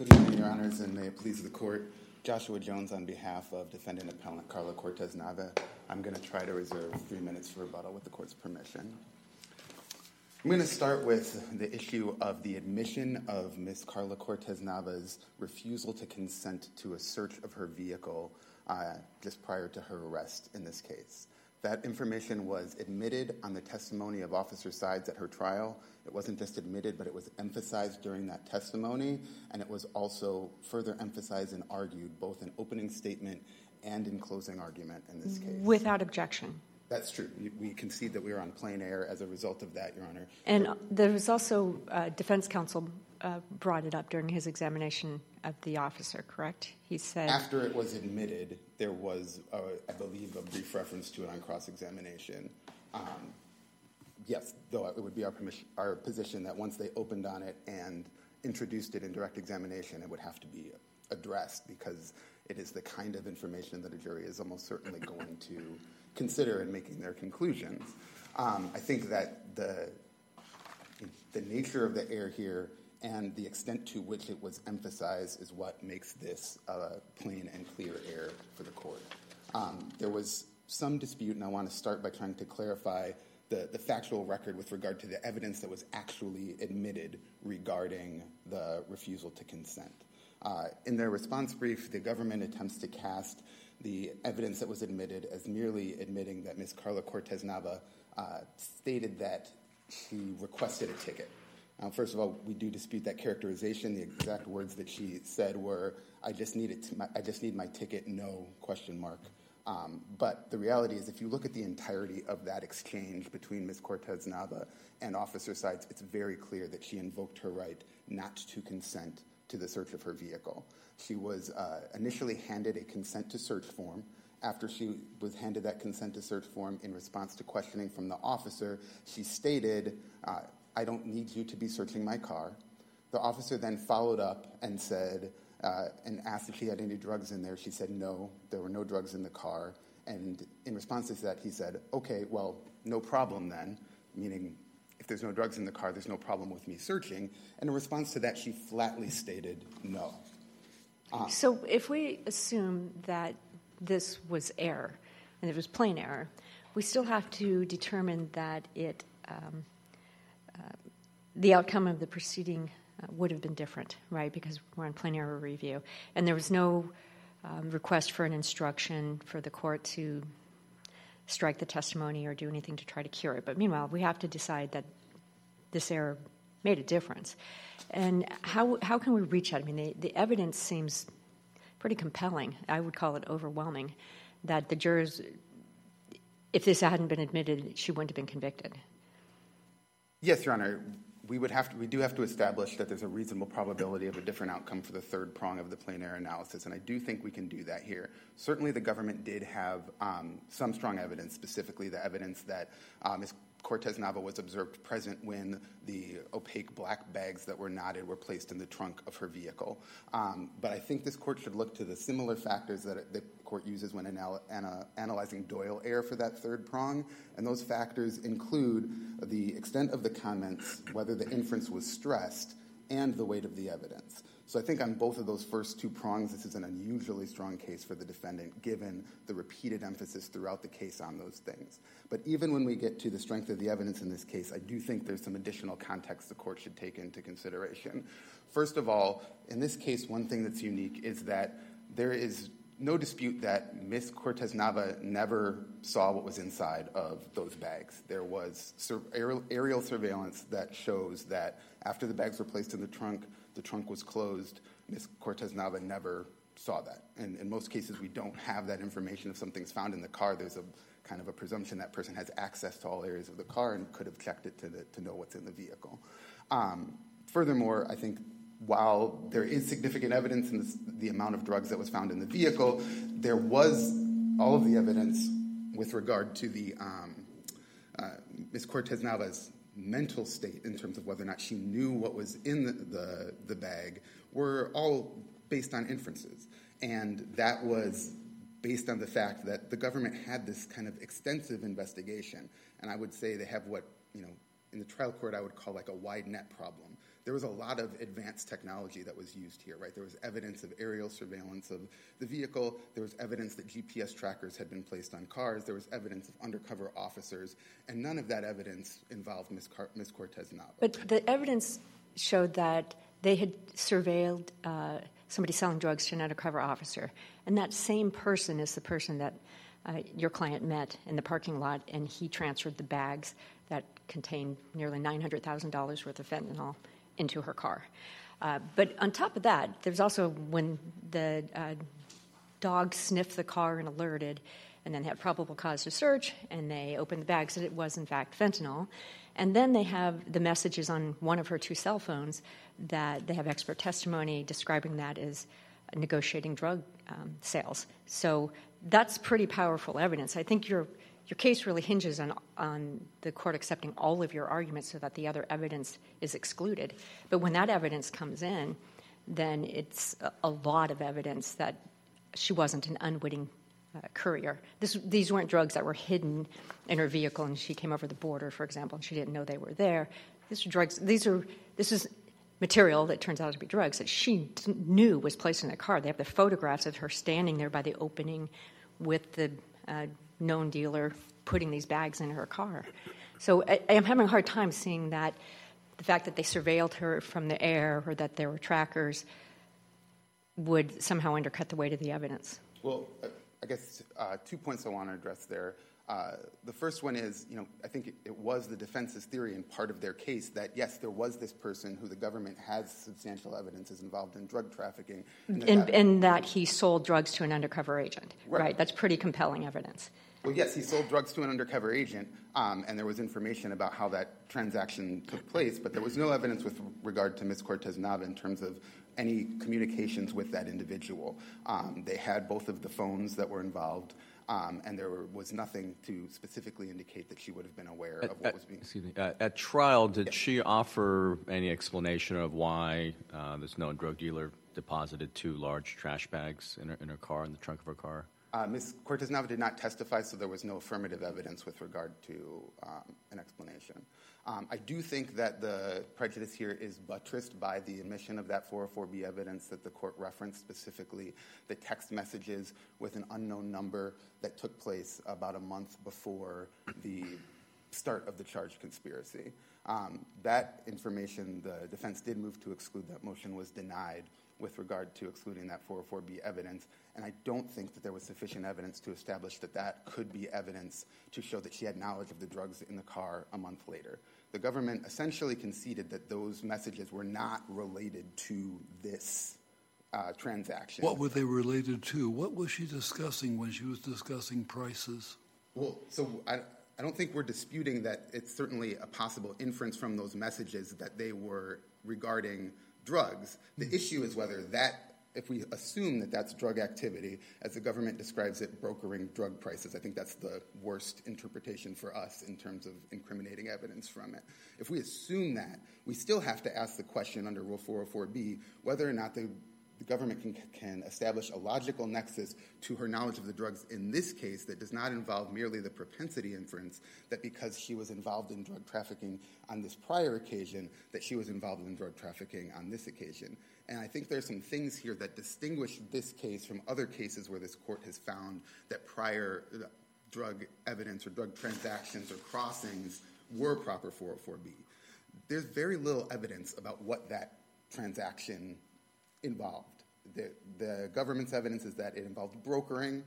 Good evening, Your Honors, and may it please the Court. Joshua Jones on behalf of Defendant Appellant Carla Cortez-Nava. I'm going to try to reserve 3 minutes for rebuttal with the Court's permission. I'm going to start with the issue of the admission of Ms. Carla Cortez-Nava's refusal to consent to a search of her vehicle just prior to her arrest in this case. That information was admitted on the testimony of Officer Sides at her trial. It wasn't just admitted, but it was emphasized during that testimony, and it was also further emphasized and argued both in opening statement and in closing argument in this case. Without objection. That's true. We concede that we are on plain error as a result of that, Your Honor. And there was also defense counsel brought it up during his examination of the officer, correct? He said... After it was admitted, there was, I believe, a brief reference to it on cross-examination. Yes, though it would be our position that once they opened on it and introduced it in direct examination, it would have to be addressed because it is the kind of information that a jury is almost certainly going to consider in making their conclusions. I think that the nature of the error here and the extent to which it was emphasized is what makes this a plain and clear error for the Court. There was some dispute, and I want to start by trying to clarify the factual record with regard to the evidence that was actually admitted regarding the refusal to consent. In their response brief, the government attempts to cast the evidence that was admitted as merely admitting that Ms. Carla Cortez-Nava stated that she requested a ticket. First of all, we do dispute that characterization. The exact words that she said were, I just need my ticket, no, question mark. But the reality is if you look at the entirety of that exchange between Ms. Cortez-Nava and Officer Sides, it's very clear that she invoked her right not to consent to the search of her vehicle. She was initially handed a consent to search form. After she was handed that consent to search form in response to questioning from the officer, she stated, I don't need you to be searching my car. The officer then followed up and said, and asked if she had any drugs in there. She said no, there were no drugs in the car. And in response to that, he said, okay, well, no problem then, meaning if there's no drugs in the car, there's no problem with me searching. And in response to that, she flatly stated no. So if we assume that this was error, and it was plain error, we still have to determine that the outcome of the proceeding would have been different, right, because we're on plain error review. And there was no request for an instruction for the court to strike the testimony or do anything to try to cure it. But meanwhile, we have to decide that this error made a difference. And how can we reach that? I mean, the evidence seems pretty compelling. I would call it overwhelming, that the jurors, if this hadn't been admitted, she wouldn't have been convicted. Yes, Your Honor. We do have to establish that there's a reasonable probability of a different outcome for the third prong of the plain error analysis, and I do think we can do that here. Certainly the government did have some strong evidence, specifically the evidence that Ms. Cortez-Nava was observed present when the opaque black bags that were knotted were placed in the trunk of her vehicle. But I think this court should look to the similar factors that the court uses when analyzing Doyle error for that third prong, and those factors include the extent of the comments, whether the inference was stressed, and the weight of the evidence. So I think on both of those first two prongs, this is an unusually strong case for the defendant, given the repeated emphasis throughout the case on those things. But even when we get to the strength of the evidence in this case, I do think there's some additional context the court should take into consideration. First of all, in this case, one thing that's unique is that there is no dispute that Ms. Cortez-Nava never saw what was inside of those bags. There was aerial surveillance that shows that after the bags were placed in the trunk was closed. Ms. Cortez-Nava never saw that. And in most cases, we don't have that information. If something's found in the car, there's a kind of a presumption that person has access to all areas of the car and could have checked it to know what's in the vehicle. Furthermore, I think while there is significant evidence in the amount of drugs that was found in the vehicle, there was all of the evidence with regard to the Ms. Cortez-Nava's mental state in terms of whether or not she knew what was in the bag were all based on inferences. And that was based on the fact that the government had this kind of extensive investigation. And I would say they have what, in the trial court I would call like a wide net problem. There was a lot of advanced technology that was used here, right? There was evidence of aerial surveillance of the vehicle. There was evidence that GPS trackers had been placed on cars. There was evidence of undercover officers. And none of that evidence involved Ms. Cortez-Nava. But the evidence showed that they had surveilled somebody selling drugs to an undercover officer. And that same person is the person that your client met in the parking lot, and he transferred the bags that contained nearly $900,000 worth of fentanyl into her car. But on top of that, there's also when the dog sniffed the car and alerted, and then had probable cause to search, and they opened the bags, that it was, in fact, fentanyl. And then they have the messages on one of her 2 cell phones that they have expert testimony describing that as negotiating drug sales. So that's pretty powerful evidence. I think your case really hinges on the court accepting all of your arguments so that the other evidence is excluded. But when that evidence comes in, then it's a lot of evidence that she wasn't an unwitting courier. These weren't drugs that were hidden in her vehicle and she came over the border, for example, and she didn't know they were there. These are drugs. This is material that turns out to be drugs that she knew was placed in the car. They have the photographs of her standing there by the opening with the known dealer putting these bags in her car. So I am having a hard time seeing that the fact that they surveilled her from the air or that there were trackers would somehow undercut the weight of the evidence. Well, I guess 2 points I want to address there. The first one is, I think it was the defense's theory and part of their case that, yes, there was this person who the government has substantial evidence is involved in drug trafficking. And that he sold drugs to an undercover agent, right? That's pretty compelling evidence. Well, yes, he sold drugs to an undercover agent, and there was information about how that transaction took place, but there was no evidence with regard to Ms. Cortez-Nava in terms of any communications with that individual. They had both of the phones that were involved, and there was nothing to specifically indicate that she would have been aware of what was being... Excuse me. At trial, did she offer any explanation of why this known drug dealer deposited 2 large trash bags in her car, in the trunk of her car? Ms. Cortez-Nava did not testify, so there was no affirmative evidence with regard to an explanation. I do think that the prejudice here is buttressed by the admission of that 404B evidence that the court referenced, specifically the text messages with an unknown number that took place about a month before the start of the charged conspiracy. That information, the defense did move to exclude. That motion was denied with regard to excluding that 404B evidence, and I don't think that there was sufficient evidence to establish that that could be evidence to show that she had knowledge of the drugs in the car a month later. The government essentially conceded that those messages were not related to this transaction. What were they related to? What was she discussing when she was discussing prices? Well, so I don't think we're disputing that it's certainly a possible inference from those messages that they were regarding drugs. The issue is whether that, if we assume that that's drug activity, as the government describes it, brokering drug prices, I think that's the worst interpretation for us in terms of incriminating evidence from it. If we assume that, we still have to ask the question under Rule 404B whether or not the government can establish a logical nexus to her knowledge of the drugs in this case that does not involve merely the propensity inference that because she was involved in drug trafficking on this prior occasion, that she was involved in drug trafficking on this occasion. And I think there's some things here that distinguish this case from other cases where this court has found that prior drug evidence or drug transactions or crossings were proper 404B. There's very little evidence about what that transaction involved. The government's evidence is that it involved brokering,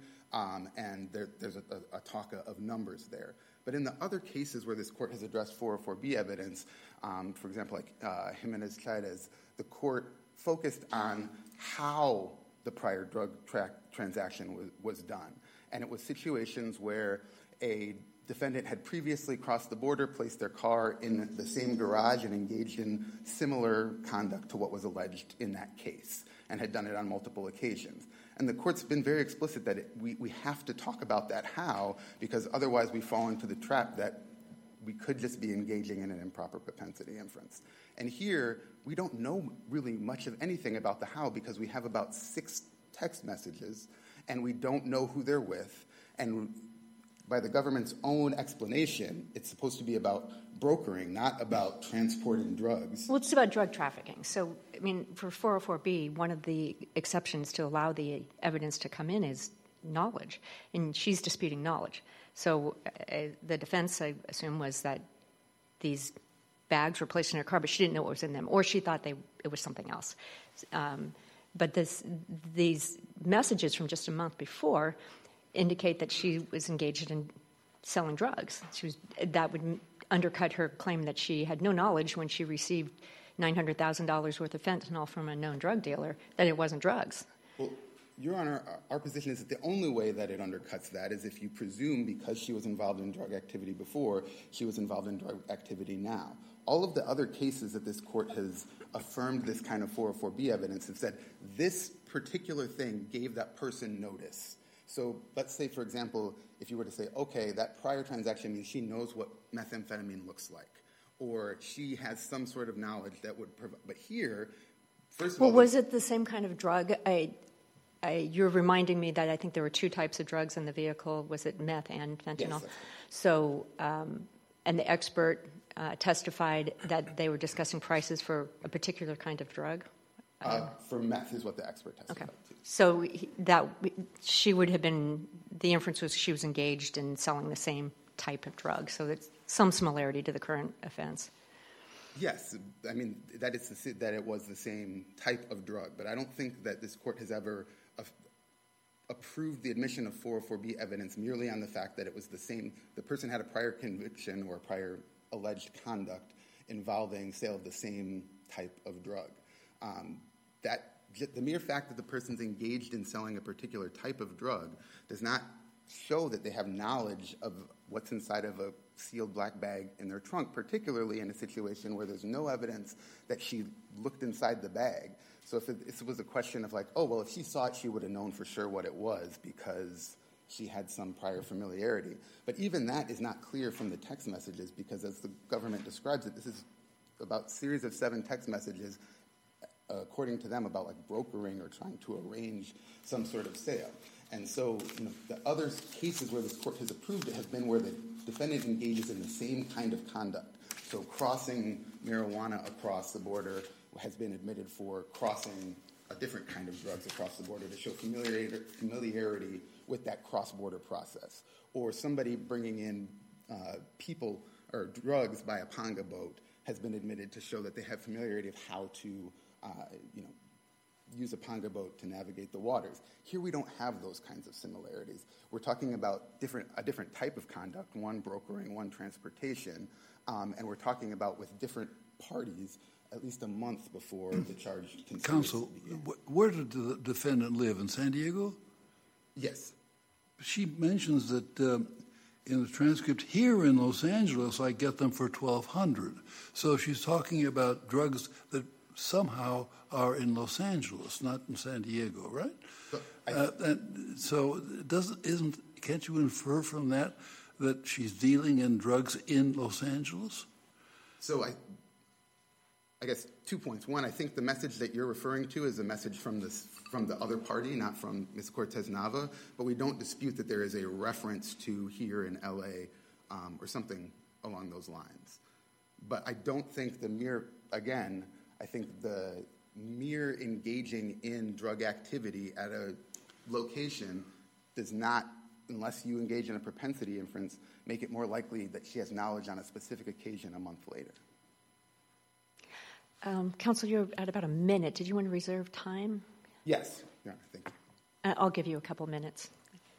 and there's a talk of numbers there. But in the other cases where this court has addressed 404B evidence, for example, like Jimenez-Chairez, the court focused on how the prior drug transaction was done. And it was situations where a defendant had previously crossed the border, placed their car in the same garage, and engaged in similar conduct to what was alleged in that case, and had done it on multiple occasions. And the court's been very explicit that we have to talk about that how, because otherwise we fall into the trap that we could just be engaging in an improper propensity inference. And here, we don't know really much of anything about the how because we have about 6 text messages, and we don't know who they're with. And by the government's own explanation, it's supposed to be about brokering, not about transporting drugs. Well, it's about drug trafficking. So, I mean, for 404B, one of the exceptions to allow the evidence to come in is knowledge, and she's disputing knowledge. So the defense, I assume, was that these bags were placed in her car, but she didn't know what was in them, or she thought it was something else. But these messages from just a month before indicate that she was engaged in selling drugs. That would undercut her claim that she had no knowledge when she received $900,000 worth of fentanyl from a known drug dealer that it wasn't drugs. Well, Your Honor, our position is that the only way that it undercuts that is if you presume because she was involved in drug activity before, she was involved in drug activity now. All of the other cases that this court has affirmed this kind of 404B evidence have said this particular thing gave that person notice. So let's say, for example, if you were to say, okay, that prior transaction means she knows what methamphetamine looks like, or she has some sort of knowledge that would provide. But here, first of all... Well, was it the same kind of drug? You're reminding me that I think there were two types of drugs in the vehicle. Was it meth and fentanyl? Yes. So, and the expert testified that they were discussing prices for a particular kind of drug? For meth is what the expert testified to. So that she would have been, the inference was she was engaged in selling the same type of drug. So it's some similarity to the current offense. Yes, I mean, that it was the same type of drug, but I don't think that this court has ever approved the admission of 404B evidence merely on the fact that it was the same, the person had a prior conviction or prior alleged conduct involving sale of the same type of drug. The mere fact that the person's engaged in selling a particular type of drug does not show that they have knowledge of what's inside of a sealed black bag in their trunk, particularly in a situation where there's no evidence that she looked inside the bag. So if it was a question of like, oh, well, if she saw it, she would have known for sure what it was because she had some prior familiarity. But even that is not clear from the text messages because as the government describes it, this is about a series of 7 text messages, according to them, about like brokering or trying to arrange some sort of sale. And so the other cases where this court has approved it have been where the defendant engages in the same kind of conduct. So crossing marijuana across the border has been admitted for crossing a different kind of drugs across the border to show familiarity with that cross-border process. Or somebody bringing in people or drugs by a panga boat has been admitted to show that they have familiarity of how to use a panga boat to navigate the waters. Here we don't have those kinds of similarities. We're talking about a different type of conduct, one brokering, one transportation, and we're talking about with different parties at least a month before the charge conspiracy Counsel, began. Where did the defendant live, in San Diego? Yes. She mentions that in the transcript, here in Los Angeles, I get them for $1,200. So she's talking about drugs that somehow are in Los Angeles, not in San Diego, right? Can't you infer from that she's dealing in drugs in Los Angeles? So I guess 2 points. One, I think the message that you're referring to is a message from the other party, not from Ms. Cortez-Nava, but we don't dispute that there is a reference to here in L.A. Or something along those lines. But I don't think I think the mere engaging in drug activity at a location does not, unless you engage in a propensity inference, make it more likely that she has knowledge on a specific occasion a month later. Counsel, you're at about a minute. Did you want to reserve time? Yes. Yeah, thank you. I'll give you a couple minutes.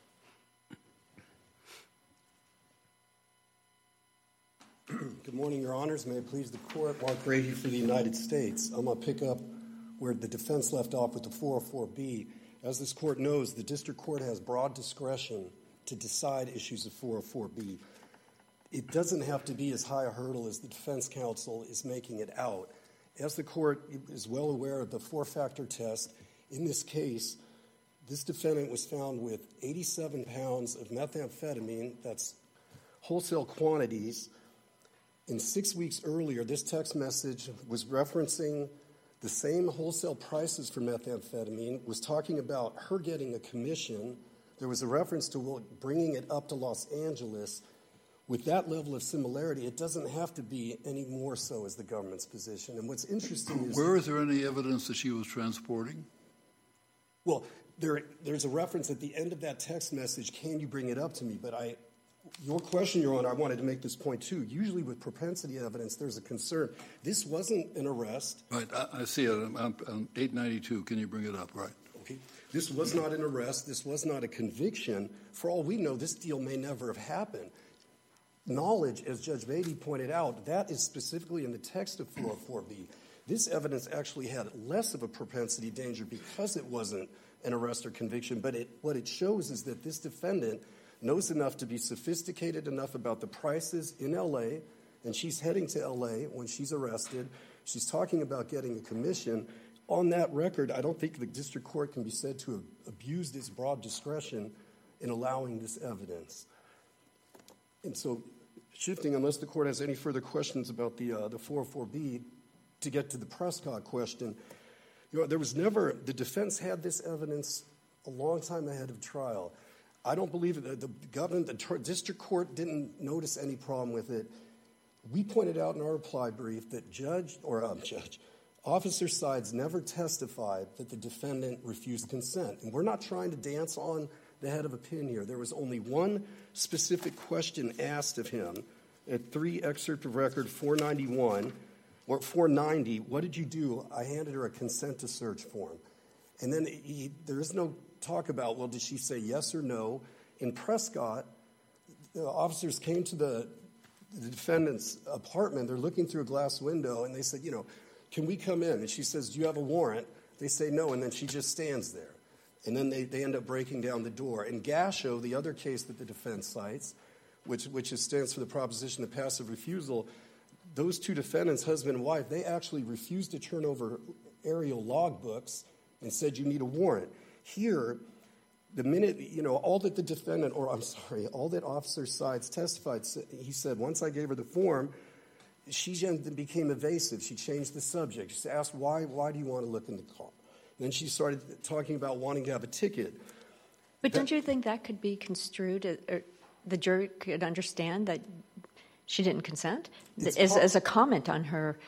Good morning, Your Honors. May it please the Court. Mark Grady for the United States. I'm going to pick up where the defense left off with the 404B. As this Court knows, the District Court has broad discretion to decide issues of 404B. It doesn't have to be as high a hurdle as the defense counsel is making it out. As the Court is well aware of the 4-factor test, in this case, this defendant was found with 87 pounds of methamphetamine, that's wholesale quantities. And 6 weeks earlier, this text message was referencing the same wholesale prices for methamphetamine, was talking about her getting a commission. There was a reference to bringing it up to Los Angeles. with that level of similarity, it doesn't have to be any more so as the government's position. And what's interesting is... Where is there any evidence that she was transporting? Well, there's a reference at the end of that text message, can you bring it up to me? But your question, Your Honor, I wanted to make this point too. Usually with propensity evidence, there's a concern. This wasn't an arrest. Right, I see it on 892. Can you bring it up? Right. Okay. This was not an arrest. This was not a conviction. For all we know, this deal may never have happened. Knowledge, as Judge Beatty pointed out, that is specifically in the text of 404B. This evidence actually had less of a propensity danger because it wasn't an arrest or conviction, but what it shows is that this defendant knows enough to be sophisticated enough about the prices in L.A., and she's heading to L.A. when she's arrested. She's talking about getting a commission. On that record, I don't think the district court can be said to have abused its broad discretion in allowing this evidence. And so, shifting, unless the court has any further questions about the 404B, to get to the Prescott question, there was never, the defense had this evidence a long time ahead of trial. I don't believe that the district court didn't notice any problem with it. We pointed out in our reply brief that Officer Sides never testified that the defendant refused consent. And we're not trying to dance on the head of a pin here. There was only one specific question asked of him at 3 excerpt of record 491 or 490. What did you do? I handed her a consent to search form. And then there is no talk about, well, did she say yes or no? In Prescott, the officers came to the defendant's apartment. They're looking through a glass window, and they said, can we come in? And she says, do you have a warrant? They say no, and then she just stands there. And then they end up breaking down the door. In Gasho, the other case that the defense cites, which stands for the proposition of passive refusal, those two defendants, husband and wife, they actually refused to turn over aerial logbooks and said you need a warrant. Here, the minute, all that the defendant, all that Officer Sides testified, he said, once I gave her the form, she became evasive. She changed the subject. She asked, why do you want to look in the car? Then she started talking about wanting to have a ticket. But don't you think that could be construed, or the jury could understand that she didn't consent as a comment on her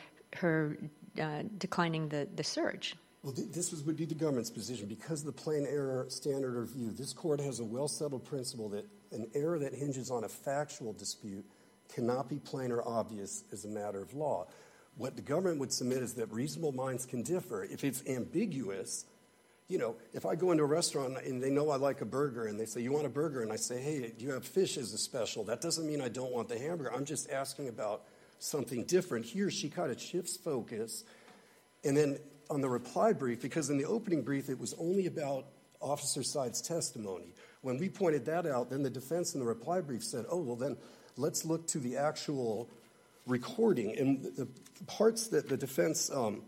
declining the search? Well, this would be the government's position. Because of the plain error standard of review, this court has a well-settled principle that an error that hinges on a factual dispute cannot be plain or obvious as a matter of law. What the government would submit is that reasonable minds can differ. If it's ambiguous, if I go into a restaurant and they know I like a burger and they say, you want a burger? And I say, hey, do you have fish as a special? That doesn't mean I don't want the hamburger. I'm just asking about something different. Here, she kind of shifts focus. And then on the reply brief, because in the opening brief, it was only about Officer Sides' testimony. When we pointed that out, then the defense in the reply brief said, oh, well, then let's look to the actual recording. And the parts that the defense quotes,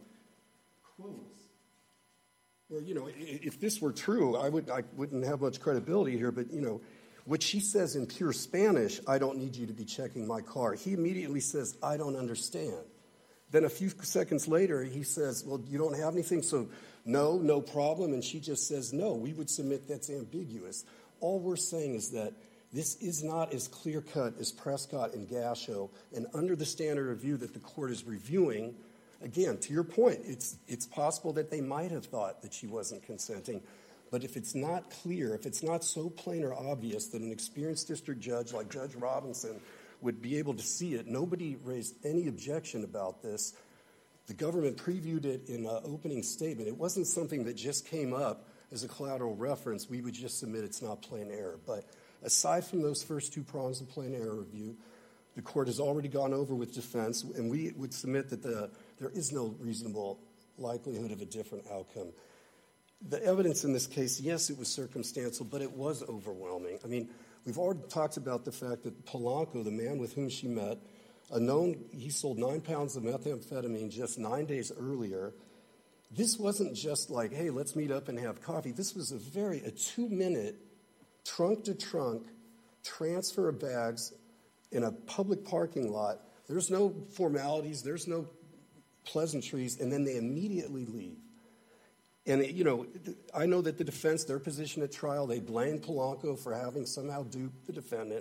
or, if this were true, I wouldn't have much credibility here, but, what she says in pure Spanish, I don't need you to be checking my car. He immediately says, I don't understand. Then a few seconds later, he says, well, you don't have anything, so no problem. And she just says, no, we would submit that's ambiguous. All we're saying is that this is not as clear-cut as Prescott and Gasho, and under the standard of review that the court is reviewing, again, to your point, it's possible that they might have thought that she wasn't consenting. But if it's not clear, if it's not so plain or obvious that an experienced district judge like Judge Robinson would be able to see it, nobody raised any objection about this. The government previewed it in an opening statement. It wasn't something that just came up as a collateral reference. We would just submit it's not plain error. But aside from those first two prongs of plain error review, the court has already gone over with defense, and we would submit that there is no reasonable likelihood of a different outcome. The evidence in this case, yes, it was circumstantial, but it was overwhelming. I mean, we've already talked about the fact that Polanco, the man with whom she met, he sold 9 pounds of methamphetamine just 9 days earlier. This wasn't just like, hey, let's meet up and have coffee. This was a 2-minute trunk-to-trunk transfer of bags in a public parking lot. There's no formalities. There's no pleasantries. And then they immediately leave. And, I know that the defense, their position at trial, they blamed Polanco for having somehow duped the defendant.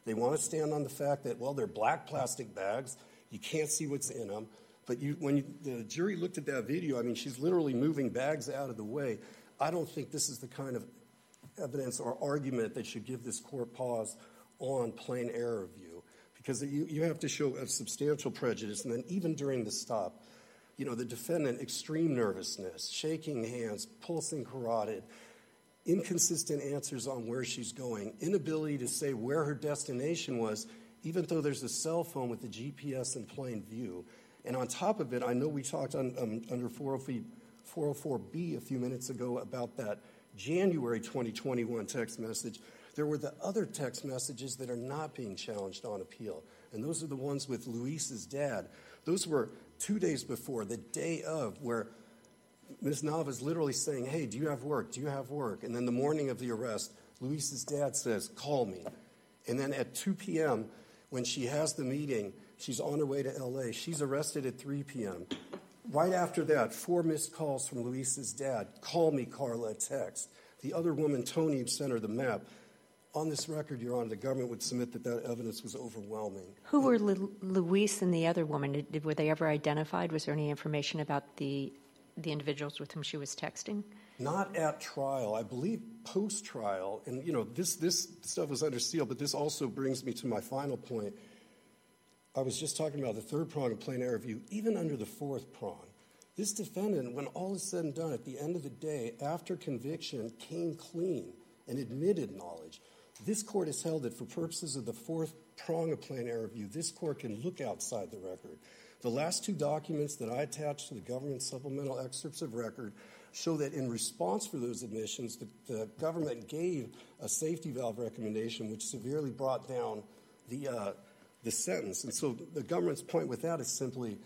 They want to stand on the fact that, well, they're black plastic bags. You can't see what's in them. But the jury looked at that video, I mean, she's literally moving bags out of the way. I don't think this is the kind of evidence or argument that should give this court pause on plain error review, because you have to show a substantial prejudice. And then even during the stop, the defendant, extreme nervousness, shaking hands, pulsing carotid, inconsistent answers on where she's going, inability to say where her destination was, even though there's a cell phone with the GPS in plain view. And on top of it, I know we talked under 404B a few minutes ago about that January 2021 text message. There were the other text messages that are not being challenged on appeal, and those are the ones with Luis's dad. Those were 2 days before, the day of, where Ms. Nava's literally saying, hey, do you have work? Do you have work? And then the morning of the arrest, Luis's dad says, call me. And then at 2 p.m., when she has the meeting, she's on her way to L.A. She's arrested at 3 p.m. Right after that, 4 missed calls from Luis's dad. Call me, Carla, text. The other woman, Tony, sent her the map. On this record, Your Honor, the government would submit that evidence was overwhelming. Who were Luis and the other woman? Were they ever identified? Was there any information about the individuals with whom she was texting? Not at trial. I believe post-trial. And, this stuff was under seal, but this also brings me to my final point. I was just talking about the third prong of plain error review. Even under the fourth prong, this defendant, when all is said and done, at the end of the day, after conviction, came clean and admitted knowledge. This court has held that for purposes of the fourth prong of plain error review, this court can look outside the record. The last 2 documents that I attached to the government supplemental excerpts of record show that in response for those admissions, the government gave a safety valve recommendation which severely brought down the sentence. And so the government's point with that is simply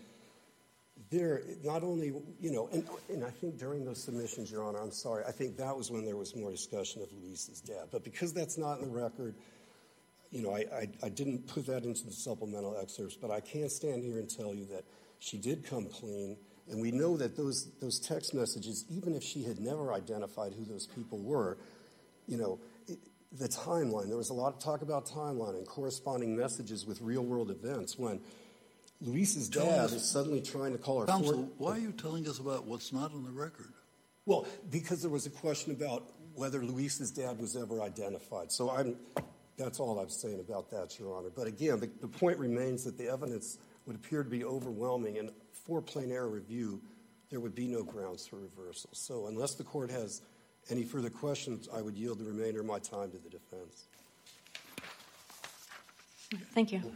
there not only, and I think during those submissions, Your Honor, I'm sorry, I think that was when there was more discussion of Luis's dad. But because that's not in the record, I didn't put that into the supplemental excerpts, but I can stand here and tell you that she did come clean, and we know that those text messages, even if she had never identified who those people were, the timeline, there was a lot of talk about timeline and corresponding messages with real-world events when Luis's dad is suddenly trying to call her. Counsel, why are you telling us about what's not on the record? Well, because there was a question about whether Luis's dad was ever identified. So that's all I'm saying about that, Your Honor. But again, the point remains that the evidence would appear to be overwhelming, and for plain error review, there would be no grounds for reversal. So unless the court has any further questions, I would yield the remainder of my time to the defense. Thank you.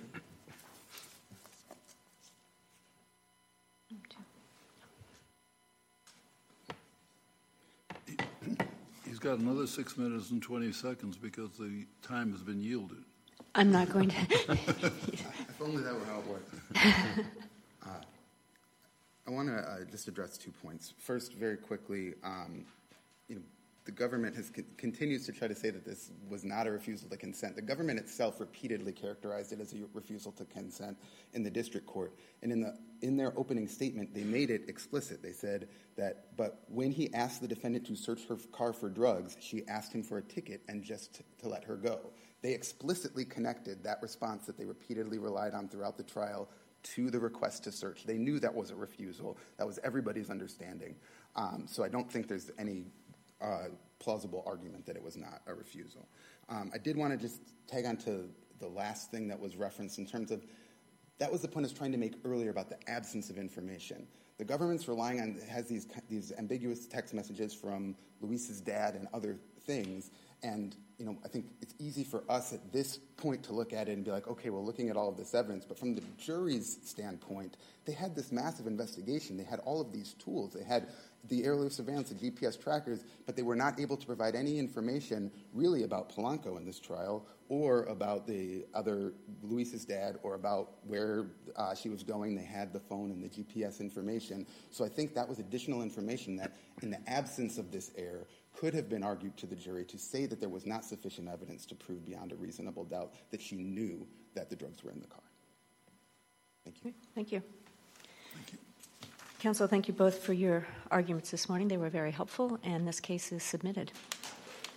He's got another 6 minutes and 20 seconds because the time has been yielded. I'm not going to. If only that were how it worked. I want to just address 2 points. First, very quickly, the government continues to try to say that this was not a refusal to consent. The government itself repeatedly characterized it as a refusal to consent in the district court. And in their opening statement, they made it explicit. They said that, but when he asked the defendant to search her car for drugs, she asked him for a ticket and just to let her go. They explicitly connected that response that they repeatedly relied on throughout the trial to the request to search. They knew that was a refusal. That was everybody's understanding. So I don't think there's any plausible argument that it was not a refusal. I did want to just tag on to the last thing that was referenced in terms of that was the point I was trying to make earlier about the absence of information. The government's relying on, has these ambiguous text messages from Luis's dad and other things, and I think it's easy for us at this point to look at it and be like, okay, well, looking at all of this evidence, but from the jury's standpoint, they had this massive investigation. They had all of these tools. They had the aerial surveillance, the GPS trackers, but they were not able to provide any information really about Polanco in this trial or about the other Luis's dad or about where she was going. They had the phone and the GPS information. So I think that was additional information that in the absence of this error could have been argued to the jury to say that there was not sufficient evidence to prove beyond a reasonable doubt that she knew that the drugs were in the car. Thank you. Thank you. Counsel, thank you both for your arguments this morning. They were very helpful, and this case is submitted.